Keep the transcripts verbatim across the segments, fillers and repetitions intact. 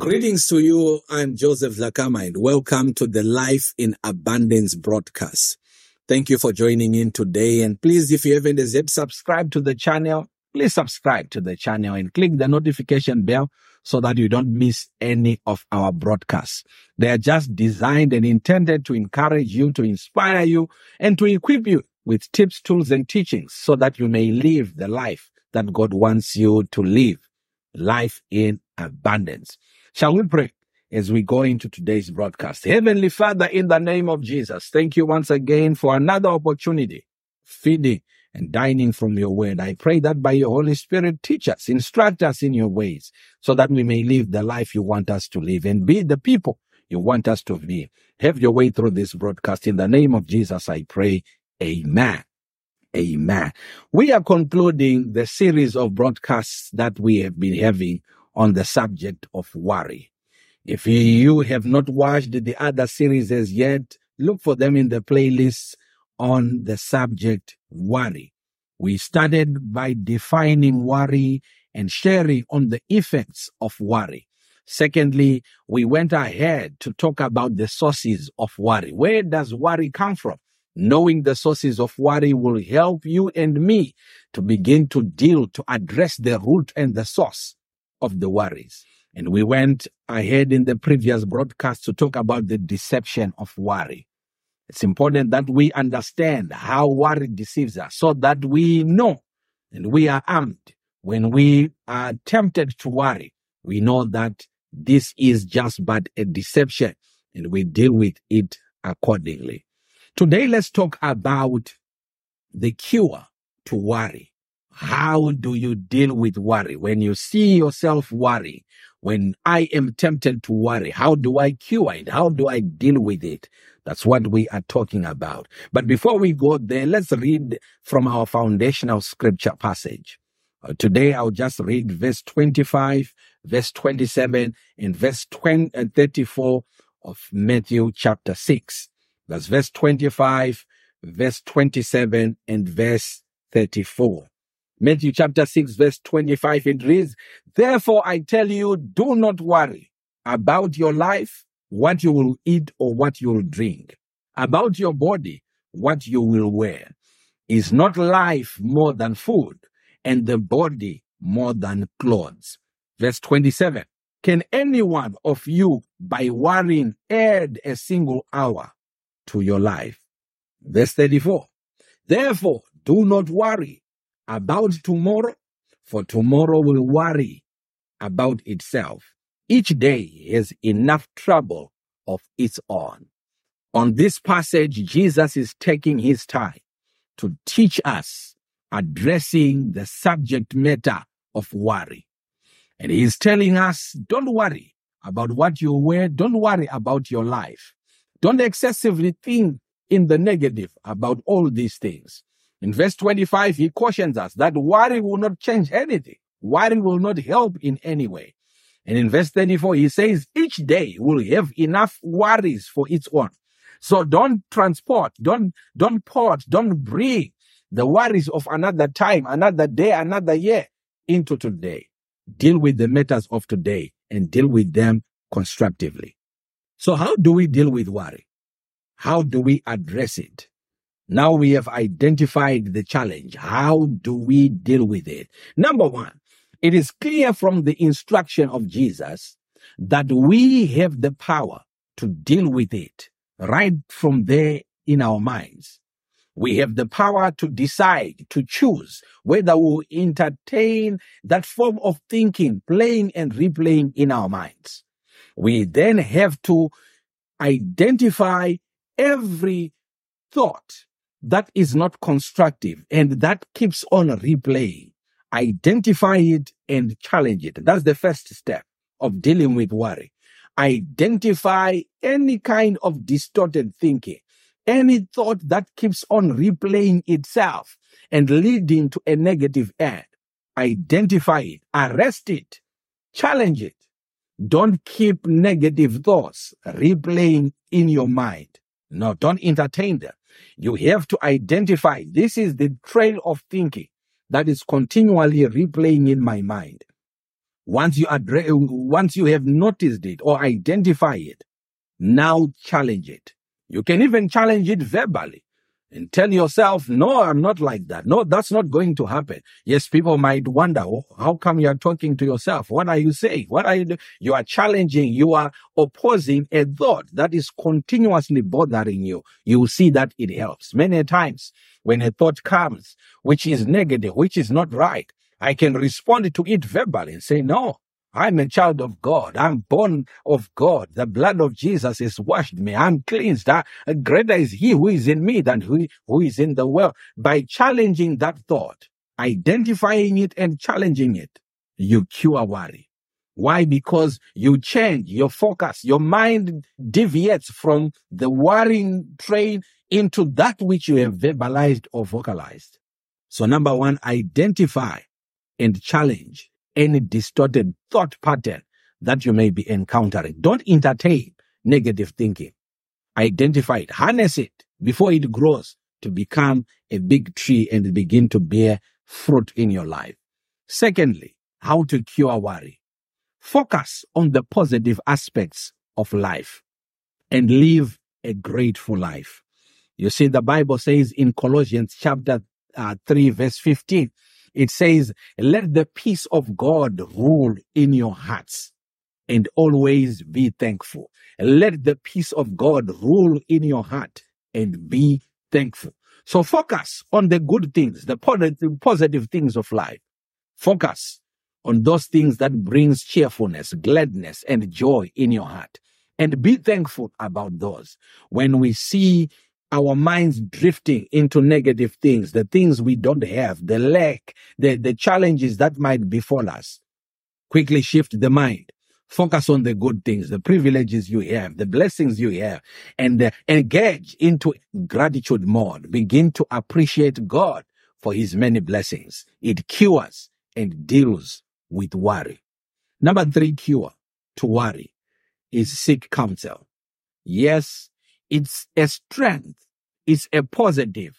Greetings to you. I'm Joseph Lakama and welcome to the Life in Abundance broadcast. Thank you for joining in today. And please, if you haven't yet subscribed to the channel, please subscribe to the channel and click the notification bell so that you don't miss any of our broadcasts. They are just designed and intended to encourage you, to inspire you, and to equip you with tips, tools, and teachings so that you may live the life that God wants you to live. Life in abundance. Shall we pray as we go into today's broadcast? Heavenly Father, in the name of Jesus, thank you once again for another opportunity, feeding and dining from your word. I pray that by your Holy Spirit, teach us, instruct us in your ways, so that we may live the life you want us to live and be the people you want us to be. Have your way through this broadcast. In the name of Jesus, I pray. Amen. Amen. We are concluding the series of broadcasts that we have been having on the subject of worry. If you have not watched the other series as yet, look for them in the playlists on the subject worry. We started by defining worry and sharing on the effects of worry. Secondly, we went ahead to talk about the sources of worry. Where does worry come from? Knowing the sources of worry will help you and me to begin to deal, to address the root and the source of the worries. And we went ahead in the previous broadcast to talk about the deception of worry. It's important that we understand how worry deceives us so that we know and we are armed. When we are tempted to worry, we know that this is just but a deception and we deal with it accordingly. Today, let's talk about the cure to worry. How do you deal with worry? When you see yourself worry, when I am tempted to worry, how do I cure it? How do I deal with it? That's what we are talking about. But before we go there, let's read from our foundational scripture passage. Uh, today, I'll just read verse twenty-five, verse twenty-seven, and verse twenty, uh, thirty-four of Matthew chapter six. That's verse twenty-five, verse twenty-seven, and verse thirty-four. Matthew chapter six, verse twenty-five, it reads, "Therefore I tell you, do not worry about your life, what you will eat or what you will drink, about your body, what you will wear. Is not life more than food, and the body more than clothes?" Verse twenty-seven, "Can any one of you, by worrying, add a single hour to your life?" Verse thirty-four, "Therefore do not worry about tomorrow, for tomorrow will worry about itself. Each day has enough trouble of its own." On this passage, Jesus is taking his time to teach us, addressing the subject matter of worry. And he's telling us, don't worry about what you wear. Don't worry about your life. Don't excessively think in the negative about all these things. In verse twenty-five, he cautions us that worry will not change anything. Worry will not help in any way. And in verse thirty-four, he says, each day will have enough worries for its own. So don't transport, don't, don't port, don't bring the worries of another time, another day, another year into today. Deal with the matters of today and deal with them constructively. So how do we deal with worry? How do we address it? Now we have identified the challenge. How do we deal with it? Number one, it is clear from the instruction of Jesus that we have the power to deal with it right from there in our minds. We have the power to decide, to choose whether we'll entertain that form of thinking, playing and replaying in our minds. We then have to identify every thought that is not constructive and that keeps on replaying. Identify it and challenge it. That's the first step of dealing with worry. Identify any kind of distorted thinking, any thought that keeps on replaying itself and leading to a negative end. Identify it, arrest it, challenge it. Don't keep negative thoughts replaying in your mind. No, don't entertain them. You have to identify, this is the trail of thinking that is continually replaying in my mind. Once you address, once you have noticed it or identify it, now challenge it. You can even challenge it verbally and tell yourself, no, I'm not like that. No, that's not going to happen. Yes, people might wonder, oh, how come you are talking to yourself? What are you saying? What are you doing? You are challenging, you are opposing a thought that is continuously bothering you. You will see that it helps. Many times when a thought comes, which is negative, which is not right, I can respond to it verbally and say, no, I'm a child of God. I'm born of God. The blood of Jesus has washed me. I'm cleansed. I, greater is he who is in me than who, who is in the world. By challenging that thought, identifying it and challenging it, you cure worry. Why? Because you change your focus. Your mind deviates from the worrying train into that which you have verbalized or vocalized. So number one, identify and challenge any distorted thought pattern that you may be encountering. Don't entertain negative thinking. Identify it, harness it before it grows to become a big tree and begin to bear fruit in your life. Secondly, how to cure worry. Focus on the positive aspects of life and live a grateful life. You see, the Bible says in Colossians chapter uh, three, verse fifteen, it says, let the peace of God rule in your hearts and always be thankful. Let the peace of God rule in your heart and be thankful. So focus on the good things, the positive, positive things of life. Focus on those things that brings cheerfulness, gladness, and joy in your heart. And be thankful about those. When we see our minds drifting into negative things, the things we don't have, the lack, the, the challenges that might befall us, quickly shift the mind. Focus on the good things, the privileges you have, the blessings you have, and uh, engage into gratitude mode. Begin to appreciate God for his many blessings. It cures and deals with worry. Number three cure to worry is seek counsel. Yes, it's a strength, it's a positive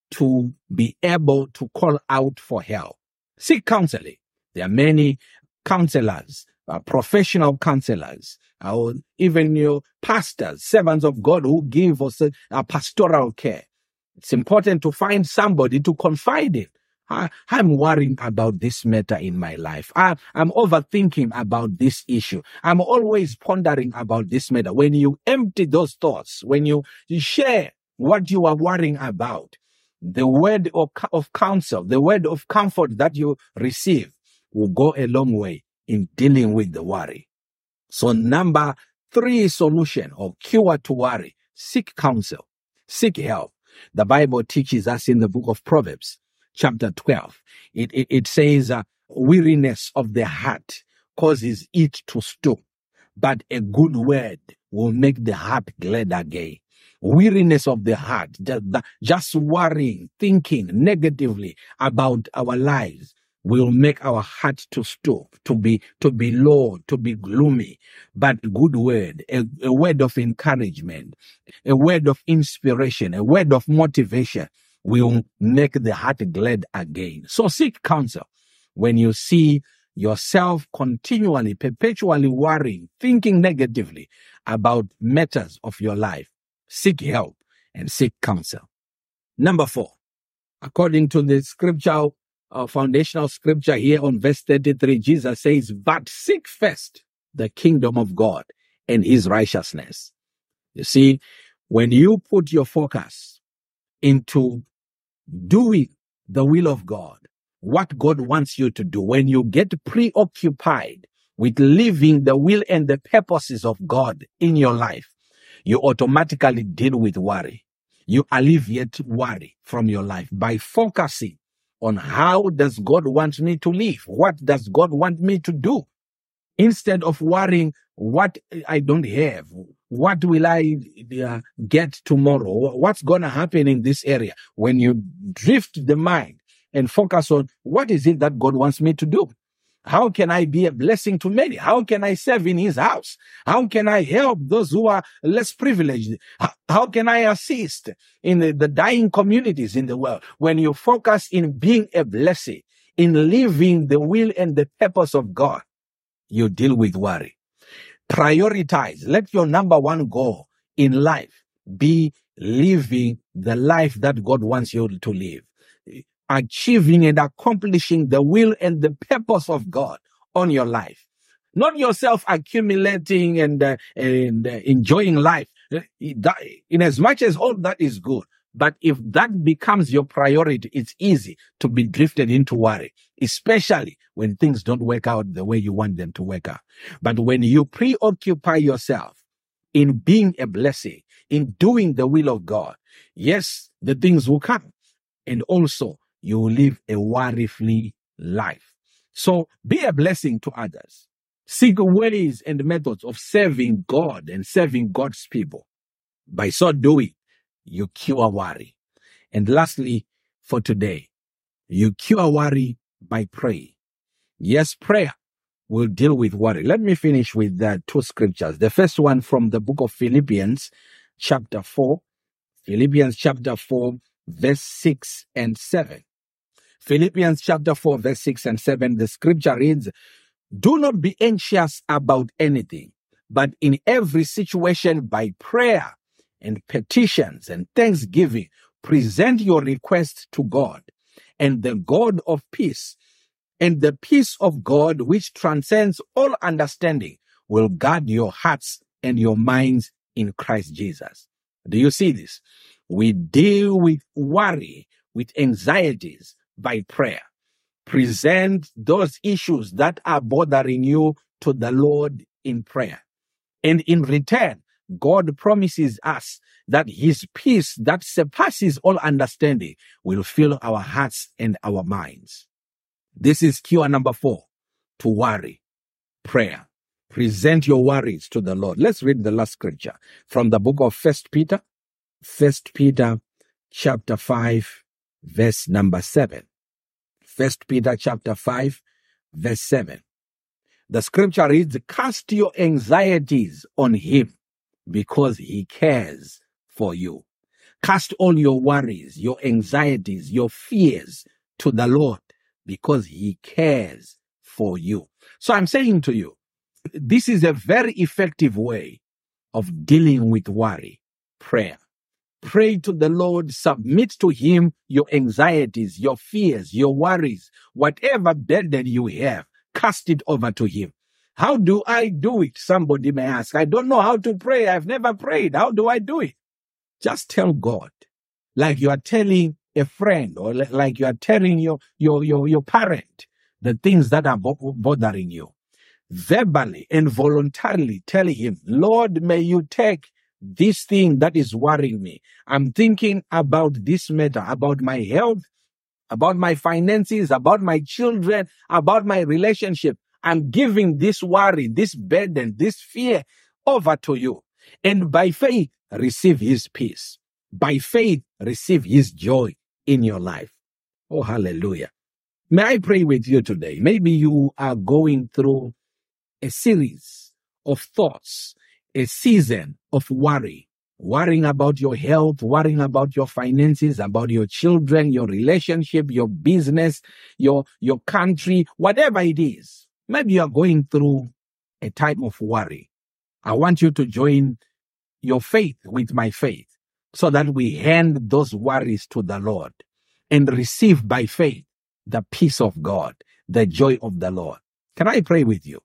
to be able to call out for help. Seek counseling. There are many counselors, uh, professional counselors, or even your pastors, servants of God who give us a, a pastoral care. It's important to find somebody to confide in. I, I'm worrying about this matter in my life. I, I'm overthinking about this issue. I'm always pondering about this matter. When you empty those thoughts, when you, you share what you are worrying about, the word of, of counsel, the word of comfort that you receive will go a long way in dealing with the worry. So number three solution or cure to worry, seek counsel, seek help. The Bible teaches us in the book of Proverbs, chapter twelve, it, it, it says, uh, weariness of the heart causes it to stoop, but a good word will make the heart glad again. Weariness of the heart, just, just worrying, thinking negatively about our lives will make our heart to stoop, to be, to be low, to be gloomy. But good word, a, a word of encouragement, a word of inspiration, a word of motivation will make the heart glad again. So seek counsel when you see yourself continually, perpetually worrying, thinking negatively about matters of your life. Seek help and seek counsel. Number four, according to the scripture, uh, foundational scripture here on verse thirty-three, Jesus says, but seek first the kingdom of God and his righteousness. You see, when you put your focus into doing the will of God, what God wants you to do, when you get preoccupied with living the will and the purposes of God in your life, you automatically deal with worry. You alleviate worry from your life by focusing on how does God want me to live? What does God want me to do? Instead of worrying what I don't have, what will I uh, get tomorrow? What's going to happen in this area? When you drift the mind and focus on what is it that God wants me to do? How can I be a blessing to many? How can I serve in his house? How can I help those who are less privileged? How can I assist in the, the dying communities in the world? When you focus in being a blessing, in living the will and the purpose of God, you deal with worry. Prioritize. Let your number one goal in life be living the life that God wants you to live. Achieving and accomplishing the will and the purpose of God on your life. Not yourself accumulating and, uh, and uh, enjoying life. In as much as all that is good, but if that becomes your priority, it's easy to be drifted into worry, especially when things don't work out the way you want them to work out. But when you preoccupy yourself in being a blessing, in doing the will of God, yes, the things will come. And also, you will live a worry-free life. So be a blessing to others. Seek ways and methods of serving God and serving God's people. By so doing, you cure worry. And lastly, for today, you cure worry by praying. Yes, prayer will deal with worry. Let me finish with the two scriptures. The first one from the book of Philippians, chapter four. Philippians chapter four, verse six and seven. Philippians chapter four, verse six and seven, the scripture reads, "Do not be anxious about anything, but in every situation by prayer and petitions and thanksgiving, present your requests to God, and the God of peace, and the peace of God, which transcends all understanding, will guard your hearts and your minds in Christ Jesus." Do you see this? We deal with worry, with anxieties by prayer. Present those issues that are bothering you to the Lord in prayer. And in return, God promises us that his peace that surpasses all understanding will fill our hearts and our minds. This is cure number four to worry. Prayer. Present your worries to the Lord. Let's read the last scripture from the book of First Peter. First Peter chapter five, verse number seven. First Peter chapter five, verse seven. The scripture reads, "Cast your anxieties on him because he cares for you." Cast all your worries, your anxieties, your fears to the Lord because he cares for you. So I'm saying to you, this is a very effective way of dealing with worry. Prayer. Pray to the Lord, submit to him your anxieties, your fears, your worries, whatever burden you have, cast it over to him. How do I do it? Somebody may ask. I don't know how to pray. I've never prayed. How do I do it? Just tell God, like you are telling a friend or like you are telling your, your, your, your parent the things that are bo- bothering you. Verbally and voluntarily tell him, Lord, may you take this thing that is worrying me. I'm thinking about this matter, about my health, about my finances, about my children, about my relationship. I'm giving this worry, this burden, this fear over to you. And by faith, receive his peace. By faith, receive his joy in your life. Oh, hallelujah. May I pray with you today? Maybe you are going through a series of thoughts, a season of worry, worrying about your health, worrying about your finances, about your children, your relationship, your business, your, your country, whatever it is. Maybe you are going through a time of worry. I want you to join your faith with my faith so that we hand those worries to the Lord and receive by faith the peace of God, the joy of the Lord. Can I pray with you?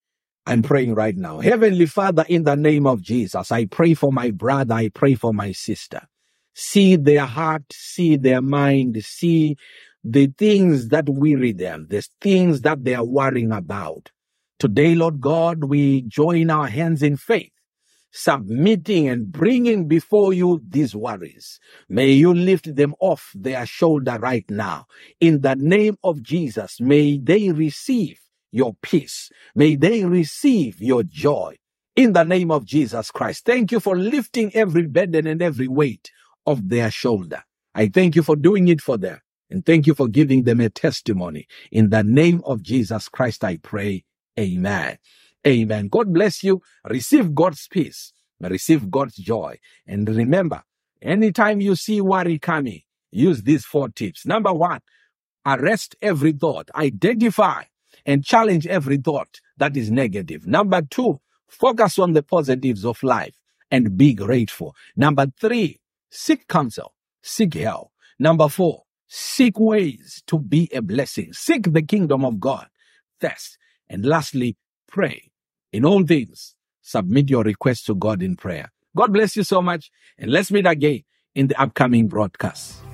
I'm praying right now. Heavenly Father, in the name of Jesus, I pray for my brother. I pray for my sister. See their heart, see their mind, see the things that weary them, the things that they are worrying about. Today, Lord God, we join our hands in faith, submitting and bringing before you these worries. May you lift them off their shoulder right now. In the name of Jesus, may they receive your peace. May they receive your joy. In the name of Jesus Christ, thank you for lifting every burden and every weight off their shoulder. I thank you for doing it for them. And thank you for giving them a testimony. In the name of Jesus Christ, I pray. Amen. Amen. God bless you. Receive God's peace. Receive God's joy. And remember, anytime you see worry coming, use these four tips. Number one, arrest every thought. Identify and challenge every thought that is negative. Number two, focus on the positives of life and be grateful. Number three, seek counsel, seek help. Number four, seek ways to be a blessing. Seek the kingdom of God first. And lastly, pray. In all things, submit your requests to God in prayer. God bless you so much, and let's meet again in the upcoming broadcast.